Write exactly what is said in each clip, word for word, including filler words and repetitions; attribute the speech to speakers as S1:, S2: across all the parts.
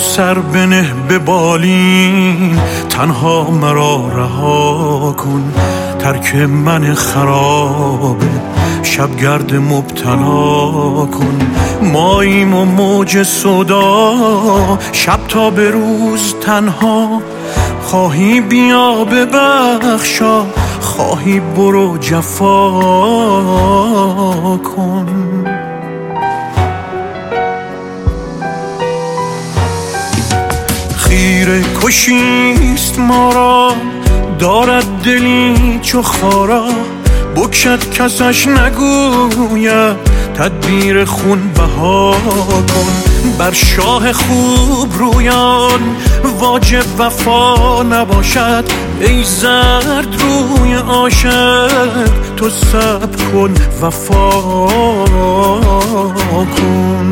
S1: سر بنه به بالین، تنها مرا رها کن. ترک من خرابه شبگرد مبتلا کن. ماییم و موج صدا شب تا به روز تنها. خواهی بیا ببخشا، خواهی برو جفا کن. خیره کشیست ما را، دارد دلی چو خارا. بکشد کسش نگوید، تدبیر خون بها کن. بر شاه خوب رویان واجب وفا نباشد. ای زرد روی عاشق تو صبر کن وفا کن.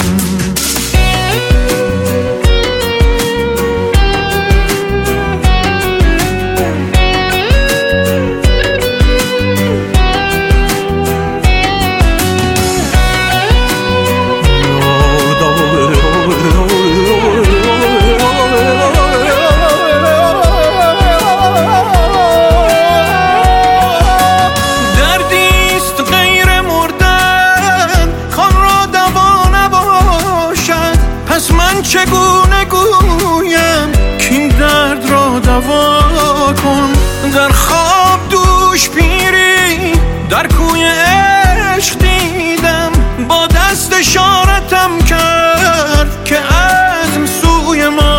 S1: چگونه گویم کین درد را دوا کن. در خواب دوش پیری در کوی عشق دیدم، با دست اشارتم کرد که عزم سوی ما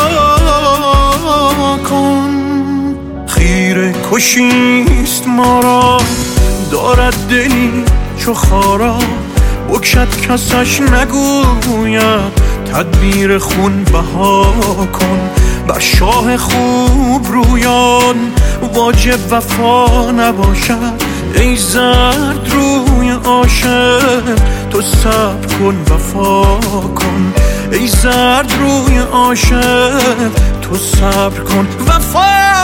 S1: کن. خیره کشیست ما را، دارد دلی چو خارا. بکشد کسش نگوید، تدبیر خون بها کن. بر شاه خوب رویان واجب وفا نباشد. ای زرد روی عاشق تو صبر کن وفا کن. ای زرد روی عاشق تو صبر کن وفا